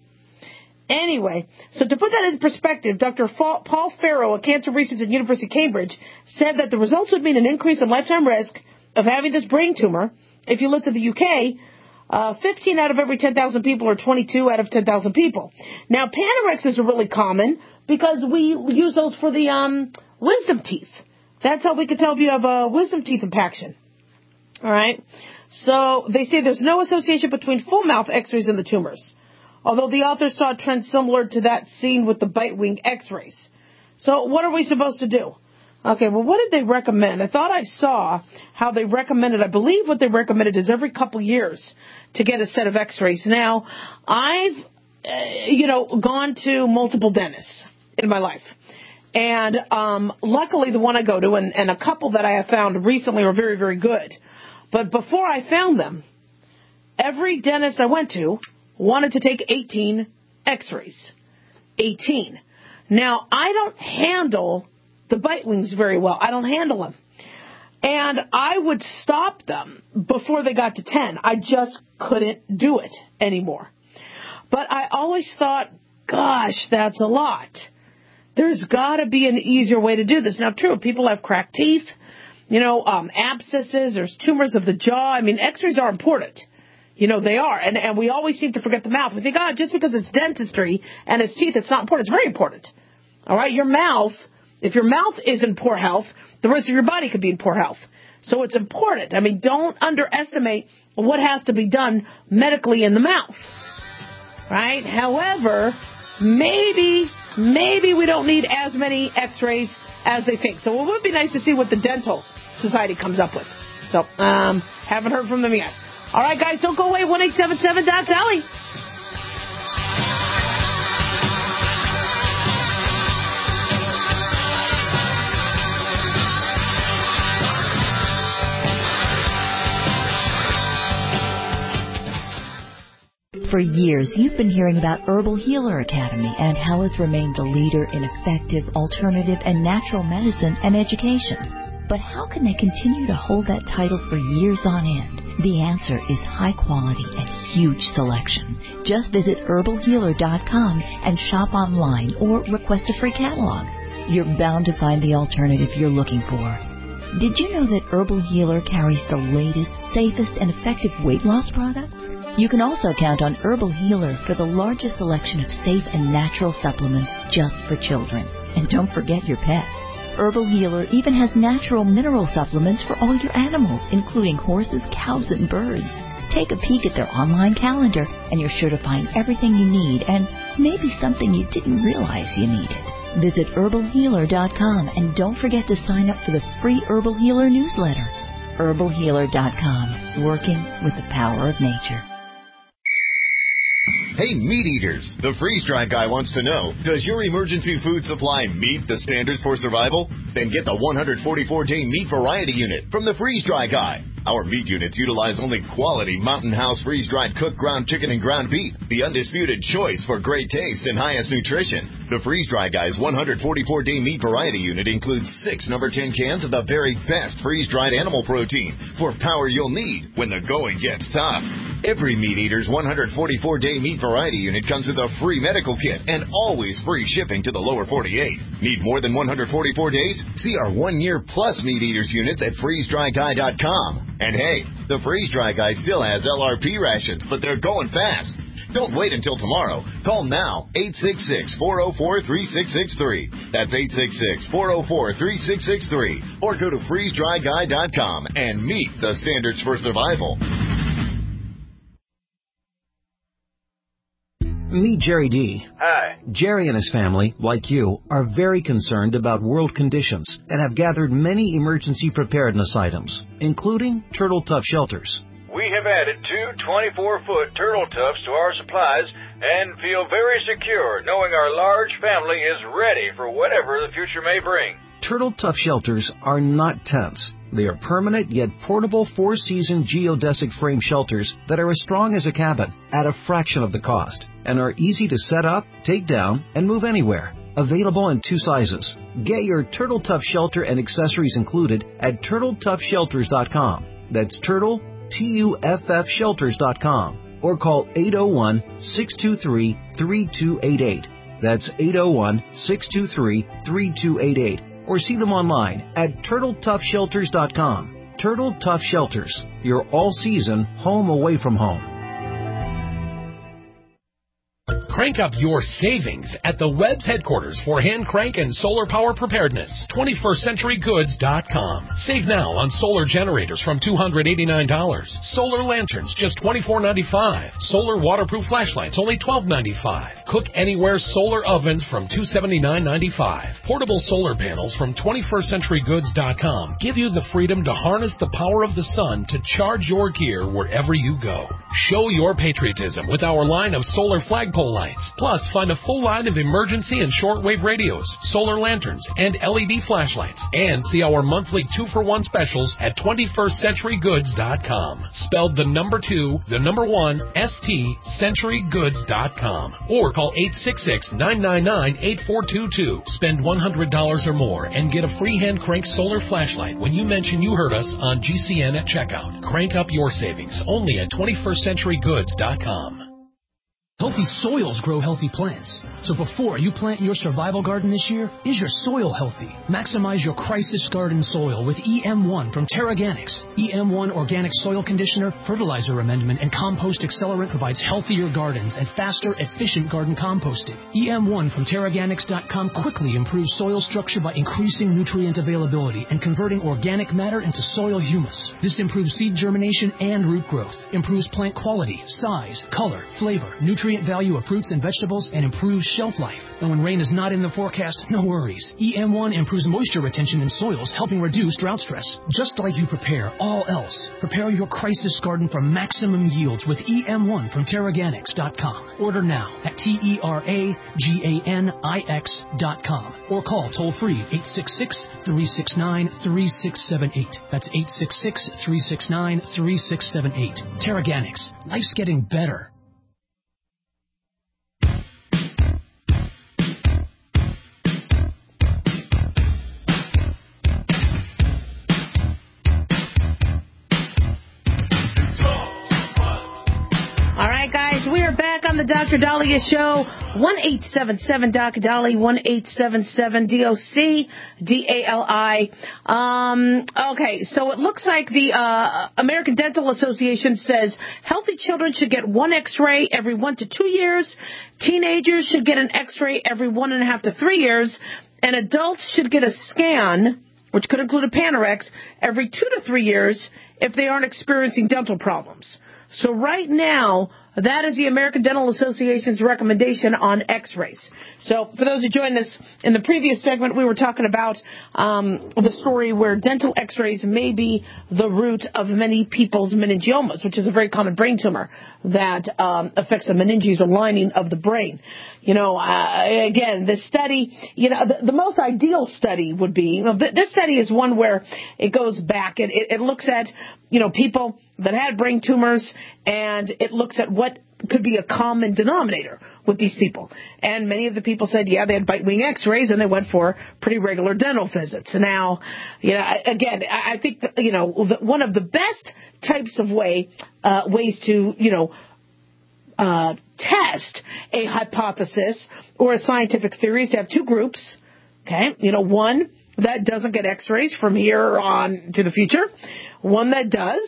Anyway, so to put that in perspective, Doctor Paul Farrow, a cancer researcher at University of Cambridge, said that the results would mean an increase in lifetime risk of having this brain tumor. If you look at the U K, uh, fifteen out of every ten thousand people or twenty-two out of ten thousand people. Now, Panorexes are really common because we use those for the um, wisdom teeth. That's how we can tell if you have a wisdom teeth impaction. All right? So they say there's no association between full mouth x-rays and the tumors, although the authors saw a trend similar to that seen with the bite wing x-rays. So what are we supposed to do? Okay, well, what did they recommend? I thought I saw how they recommended, I believe what they recommended is every couple years to get a set of x-rays. Now, I've, uh, you know, gone to multiple dentists in my life. And um, luckily the one I go to and, and a couple that I have found recently are very, very good. But before I found them, every dentist I went to wanted to take eighteen x-rays. eighteen. Now, I don't handle the bite wings very well. I don't handle them. And I would stop them before they got to ten. I just couldn't do it anymore. But I always thought, gosh, that's a lot. There's got to be an easier way to do this. Now, true, people have cracked teeth, you know, um, abscesses, there's tumors of the jaw. I mean, x-rays are important. You know, they are. And, and we always seem to forget the mouth. We think, oh, just because it's dentistry and it's teeth, it's not important. It's very important. All right, your mouth, if your mouth is in poor health, the rest of your body could be in poor health. So it's important. I mean, don't underestimate what has to be done medically in the mouth. Right? However, maybe, maybe we don't need as many x-rays as they think. So it would be nice to see what the Dental Society comes up with. So, um, haven't heard from them yet. All right, guys, don't go away. one eight seven seven Doc Dolly. For years, you've been hearing about Herbal Healer Academy and how it's remained the leader in effective, alternative, and natural medicine and education. But how can they continue to hold that title for years on end? The answer is high quality and huge selection. Just visit herbal healer dot com and shop online or request a free catalog. You're bound to find the alternative you're looking for. Did you know that Herbal Healer carries the latest, safest, and effective weight loss products? You can also count on Herbal Healer for the largest selection of safe and natural supplements just for children. And don't forget your pets. Herbal Healer even has natural mineral supplements for all your animals, including horses, cows, and birds. Take a peek at their online calendar, and you're sure to find everything you need and maybe something you didn't realize you needed. Visit herbal healer dot com and don't forget to sign up for the free Herbal Healer newsletter. herbal healer dot com, working with the power of nature. Hey, meat eaters, the freeze-dry guy wants to know, does your emergency food supply meet the standards for survival? Then get the one hundred forty-four day meat variety unit from the freeze-dry guy. Our meat units utilize only quality Mountain House freeze-dried cooked ground chicken and ground beef, the undisputed choice for great taste and highest nutrition. The freeze-dry guy's one hundred forty-four day meat variety unit includes six number ten cans of the very best freeze-dried animal protein for power you'll need when the going gets tough. Every meat eater's one hundred forty-four day meat variety unit comes with a free medical kit and always free shipping to the lower forty-eight. Need more than one hundred forty-four days? See our one-year plus meat eaters units at freeze dry guy dot com. And hey, the Freeze Dry Guy still has L R P rations, but they're going fast. Don't wait until tomorrow. Call now, eight six six, four oh four, three six six three. That's eight six six, four oh four, three six six three. Or go to freeze dry guy dot com and meet the standards for survival. Meet Jerry D. Hi. Jerry and his family, like you, are very concerned about world conditions and have gathered many emergency preparedness items, including turtle tough shelters. We have added two twenty-four foot turtle tufts to our supplies and feel very secure knowing our large family is ready for whatever the future may bring. Turtle Tough shelters are not tents. They are permanent yet portable four-season geodesic frame shelters that are as strong as a cabin at a fraction of the cost and are easy to set up, take down, and move anywhere. Available in two sizes. Get your Turtle Tough shelter and accessories included at turtle tough shelters dot com. That's Turtle, T U F F shelters dot com. Or call eight oh one, six two three, three two eight eight. That's eight oh one, six two three, three two eight eight. Or see them online at turtle tough shelters dot com. Turtle Tough Shelters, your all-season home away from home. Crank up your savings at the Webb's headquarters for hand crank and solar power preparedness. twenty-first century goods dot com. Save now on solar generators from two hundred eighty-nine dollars. Solar lanterns just twenty-four ninety-five. Solar waterproof flashlights only twelve ninety-five. Cook anywhere solar ovens from two seventy-nine ninety-five. Portable solar panels from twenty-first century goods dot com give you the freedom to harness the power of the sun to charge your gear wherever you go. Show your patriotism with our line of solar flagpole lights. Plus, find a full line of emergency and shortwave radios, solar lanterns, and L E D flashlights. And see our monthly two for one specials at twenty-first century goods dot com. Spelled the number two, the number one, S T, century goods dot com. Or call eight six six, nine nine nine, eight four two two. Spend one hundred dollars or more and get a free hand crank solar flashlight when you mention you heard us on G C N at checkout. Crank up your savings only at twenty-first century goods dot com. Healthy soils grow healthy plants. So before you plant your survival garden this year, is your soil healthy? Maximize your crisis garden soil with E M one from TerraGanix. E M one Organic Soil Conditioner, Fertilizer Amendment, and Compost Accelerant provides healthier gardens and faster, efficient garden composting. E M one from Terraganix dot com quickly improves soil structure by increasing nutrient availability and converting organic matter into soil humus. This improves seed germination and root growth, improves plant quality, size, color, flavor, nutrient value of fruits and vegetables, and improves shelf life. And when rain is not in the forecast, no worries. E M one improves moisture retention in soils, helping reduce drought stress. Just like you prepare all else, prepare your crisis garden for maximum yields with E M one from Terraganix dot com. Order now at T E R A G A N I X dot com or call toll-free eight six six, three six nine, three six seven eight. That's eight six six, three six nine, three six seven eight. Terraganix. Life's getting better. All right, guys, we are back on the Doctor Dahlia Show. one eight seven seven D O C Dali, one eight seven seven D O C D A L I. Um, okay, so it looks like the uh, American Dental Association says healthy children should get one X-ray every one to two years. Teenagers should get an X-ray every one and a half to three years. And adults should get a scan, which could include a Panorex, every two to three years if they aren't experiencing dental problems. So right now, that is the American Dental Association's recommendation on X-rays. So for those who joined us in the previous segment, we were talking about um, the story where dental X-rays may be the root of many people's meningiomas, which is a very common brain tumor that um, affects the meninges or lining of the brain. You know, uh, again, this study, you know, the, the most ideal study would be, you know, th- this study is one where it goes back and it, it looks at, you know, people that had brain tumors, and it looks at what could be a common denominator with these people. And many of the people said, yeah, they had bite wing X-rays, and they went for pretty regular dental visits. Now, you know, again, I think that, you know, one of the best types of way uh, ways to, you know, uh, test a hypothesis or a scientific theory is to have two groups. Okay, you know, one that doesn't get X-rays from here on to the future, one that does,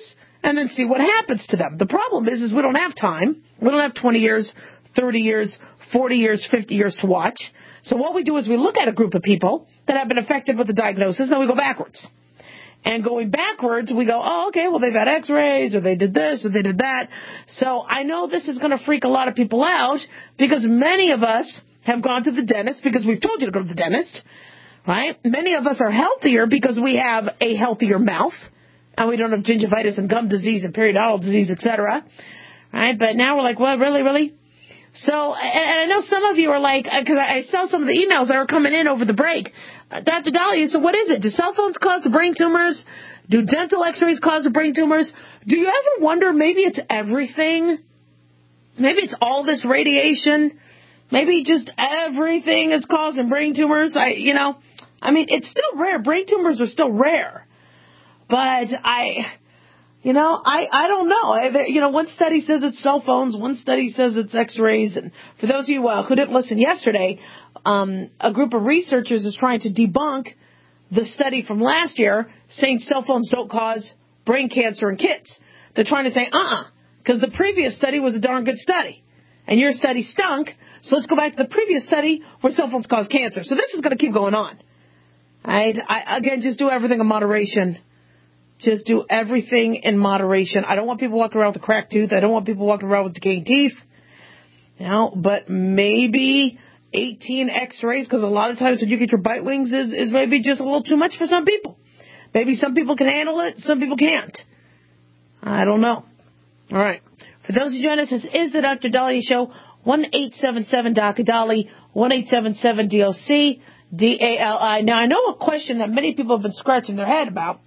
and then see what happens to them. The problem is, is we don't have time. We don't have twenty years, thirty years, forty years, fifty years to watch. So what we do is we look at a group of people that have been affected with the diagnosis, and then we go backwards. And going backwards, we go, oh, okay, well, they've had x-rays, or they did this, or they did that. So I know this is going to freak a lot of people out, because many of us have gone to the dentist because we've told you to go to the dentist, right? Many of us are healthier because we have a healthier mouth, and we don't have gingivitis and gum disease and periodontal disease, et cetera, right? But now we're like, well, really, really? So, and I know some of you are like, because I saw some of the emails that were coming in over the break. Uh, Doctor Dahlia, so what is it? Do cell phones cause brain tumors? Do dental x-rays cause brain tumors? Do you ever wonder, maybe it's everything? Maybe it's all this radiation? Maybe just everything is causing brain tumors? I, you know, I mean, it's still rare. Brain tumors are still rare. But I... You know, I, I don't know. I, you know, one study says it's cell phones. One study says it's x-rays. And for those of you uh, who didn't listen yesterday, um, a group of researchers is trying to debunk the study from last year saying cell phones don't cause brain cancer in kids. They're trying to say, uh-uh, because the previous study was a darn good study. And your study stunk, so let's go back to the previous study where cell phones cause cancer. So this is going to keep going on. Right? I, again, just do everything in moderation. Just do everything in moderation. I don't want people walking around with a cracked tooth. I don't want people walking around with decaying teeth. You know, but maybe eighteen x-rays, because a lot of times when you get your bite wings is, is maybe just a little too much for some people. Maybe some people can handle it, some people can't. I don't know. All right. For those who join us, this is the Doctor Dahlia Show. one eight seven seven D O C D A L I, one eight seven seven D O C D A L I. Now, I know a question that many people have been scratching their head about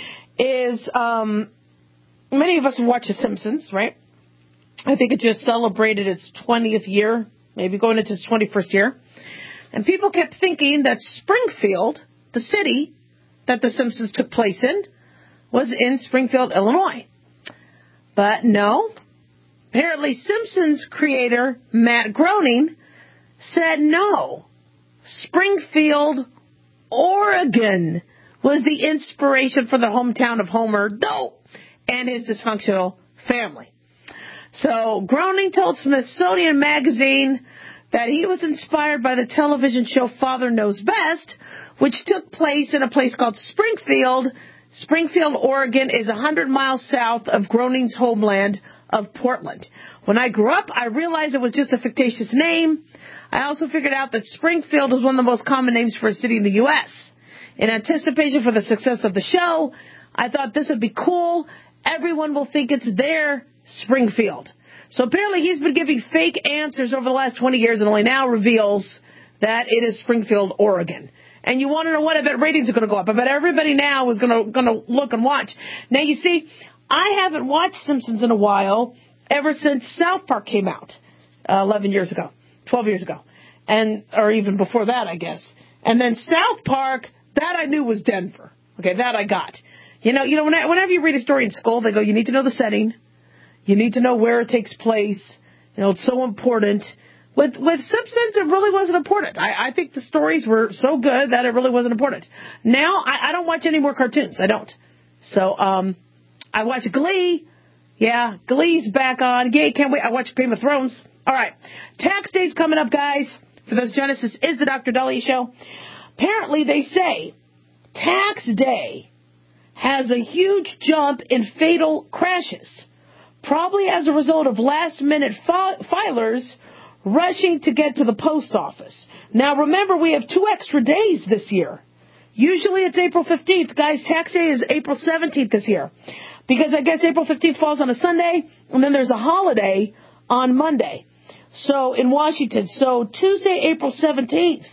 is, um, many of us have watched The Simpsons, right? I think it just celebrated its twentieth year, maybe going into its twenty-first year. And people kept thinking that Springfield, the city that The Simpsons took place in, was in Springfield, Illinois. But no. Apparently, Simpsons creator Matt Groening said no. Springfield, Oregon was the inspiration for the hometown of Homer Doe and his dysfunctional family. So Groening told Smithsonian Magazine that he was inspired by the television show Father Knows Best, which took place in a place called Springfield. Springfield, Oregon is one hundred miles south of Groening's homeland of Portland. When I grew up, I realized it was just a fictitious name. I also figured out that Springfield was one of the most common names for a city in the U S In anticipation for the success of the show, I thought this would be cool. Everyone will think it's their Springfield. So apparently he's been giving fake answers over the last twenty years and only now reveals that it is Springfield, Oregon. And you want to know what? I bet ratings are going to go up. I bet everybody now is going to going to look and watch. Now, you see, I haven't watched Simpsons in a while, ever since South Park came out uh, eleven years ago, twelve years ago, and or even before that, I guess. And then South Park, that I knew was Denver. Okay, that I got. You know, you know, whenever you read a story in school, they go, you need to know the setting. You need to know where it takes place. You know, it's so important. With with Simpsons, it really wasn't important. I, I think the stories were so good that it really wasn't important. Now, I, I don't watch any more cartoons. I don't. So, um, I watch Glee. Yeah, Glee's back on. Yay, can't wait. I watch Game of Thrones. All right. Tax day's coming up, guys. For those Genesis is the Doctor Dahlia Show. Apparently, they say tax day has a huge jump in fatal crashes, probably as a result of last-minute fi- filers rushing to get to the post office. Now, remember, we have two extra days this year. Usually it's April fifteenth. Guys, tax day is April seventeenth this year, because I guess April fifteenth falls on a Sunday, and then there's a holiday on Monday. So, in Washington. So, Tuesday, April seventeenth.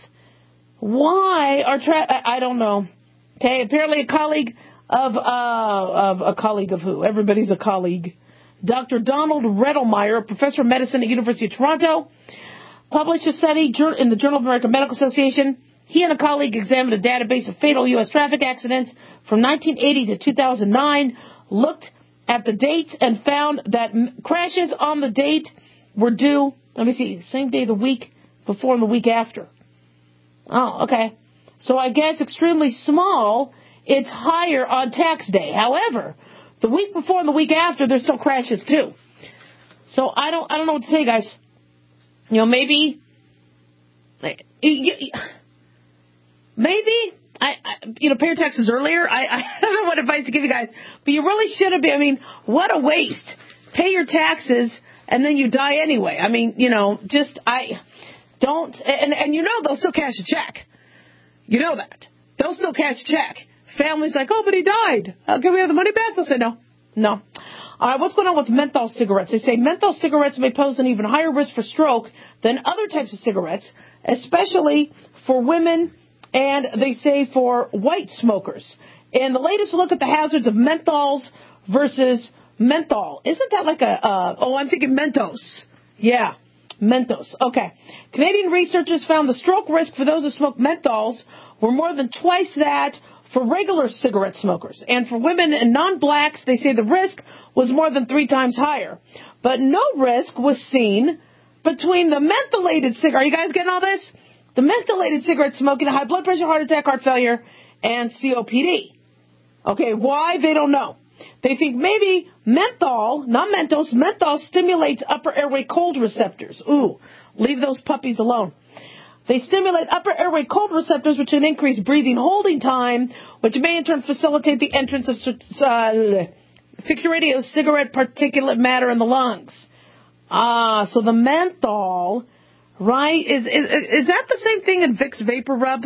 Why are tra- I, I don't know. Okay, apparently a colleague of, uh, of a colleague of who? Everybody's a colleague. Doctor Donald Redelmeyer, a professor of medicine at the University of Toronto, published a study in the Journal of the American Medical Association. He and a colleague examined a database of fatal U S traffic accidents from nineteen eighty to two thousand nine, looked at the dates, and found that crashes on the date were due, let me see, the same day the week before and the week after. Oh, okay. So I guess extremely small, it's higher on tax day. However, The week before and the week after, there's still crashes too. So I don't, I don't know what to say, guys. You know, maybe, maybe, I, I you know, pay your taxes earlier. I, I don't know what advice to give you guys, but you really shouldn't be. I mean, what a waste. Pay your taxes and then you die anyway. I mean, you know, just, I don't, and, and you know they'll still cash a check. You know that. They'll still cash a check. Family's like, oh, but he died. Uh, can we have the money back? They'll say no. No. All right, what's going on with menthol cigarettes? They say menthol cigarettes may pose an even higher risk for stroke than other types of cigarettes, especially for women, and they say for white smokers. And the latest look at the hazards of menthols versus menthol. Isn't that like a, uh, oh, I'm thinking Mentos. Yeah, Mentos. Okay. Canadian researchers found the stroke risk for those who smoke menthols were more than twice that for regular cigarette smokers. And for women and non-blacks, they say the risk was more than three times higher. But no risk was seen between the mentholated cigarette. Are you guys getting all this? The mentholated cigarette smoking, high blood pressure, heart attack, heart failure, and C O P D. Okay, why? They don't know. They think maybe menthol, not Mentos, menthol stimulates upper airway cold receptors. Ooh, leave those puppies alone. They stimulate upper airway cold receptors, which can increase breathing holding time, which may in turn facilitate the entrance of uh, fix your radio, cigarette particulate matter in the lungs. Ah, so the menthol, right? Is, is is that the same thing in Vicks Vapor Rub?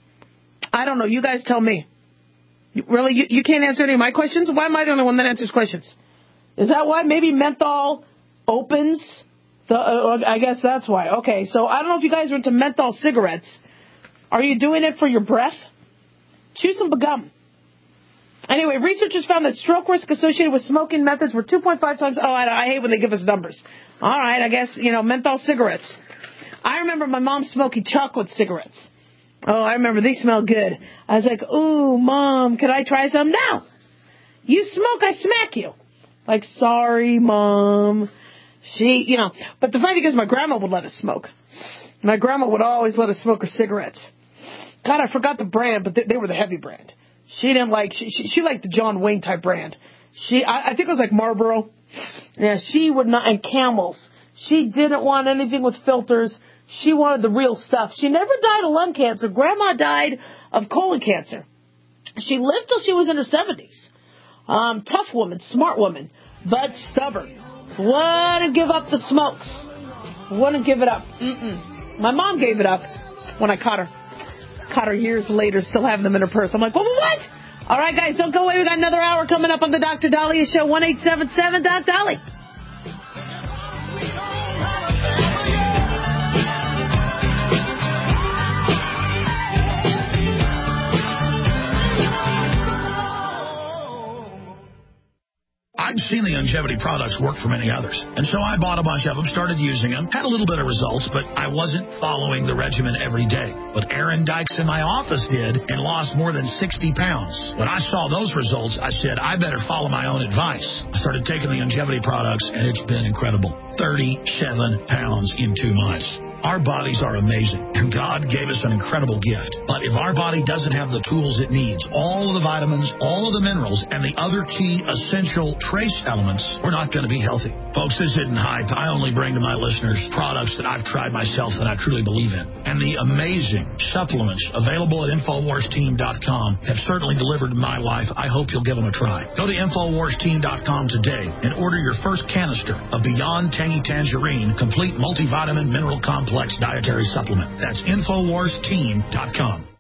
I don't know. You guys tell me. Really? You, you can't answer any of my questions? Why am I the only one that answers questions? Is that why? Maybe menthol opens the, uh, I guess that's why. Okay, so I don't know if you guys are into menthol cigarettes. Are you doing it for your breath? Chew some gum. Anyway, researchers found that stroke risk associated with smoking methods were two point five times. Oh, I, I hate when they give us numbers. All right, I guess, you know, menthol cigarettes. I remember my mom smoking chocolate cigarettes. Oh, I remember they smelled good. I was like, ooh, Mom, could I try some? No. You smoke, I smack you. Like, sorry, Mom. She, you know, but the funny thing is my grandma would let us smoke. My grandma would always let us smoke her cigarettes. God, I forgot the brand, but they, they were the heavy brand. She didn't like, she, she, she liked the John Wayne type brand. She, I, I think it was like Marlboro. Yeah, she would not, and Camels. She didn't want anything with filters. She wanted the real stuff. She never died of lung cancer. Grandma died of colon cancer. She lived till she was in her seventies. Um, tough woman, smart woman, but stubborn. Wouldn't give up the smokes. Wouldn't give it up. Mm-mm. My mom gave it up when I caught her. Caught her years later, still having them in her purse. I'm like, well, what? All right, guys, don't go away. We got another hour coming up on the Doctor Dahlia Show. one eight seven seven Doc Dolly. I'd seen the longevity products work for many others, and so I bought a bunch of them, started using them, had a little bit of results, but I wasn't following the regimen every day. But Aaron Dykes in my office did and lost more than sixty pounds. When I saw those results, I said, I better follow my own advice. I started taking the longevity products, and it's been incredible. thirty-seven pounds in two months. Our bodies are amazing, and God gave us an incredible gift. But if our body doesn't have the tools it needs, all of the vitamins, all of the minerals, and the other key essential trace elements, we're not going to be healthy. Folks, this isn't hype. I only bring to my listeners products that I've tried myself that I truly believe in. And the amazing supplements available at Infowars Team dot com have certainly delivered in my life. I hope you'll give them a try. Go to Infowars Team dot com today and order your first canister of Beyond Tangy Tangerine Complete Multivitamin Mineral Complex Dietary Supplement. That's Infowars Team dot com.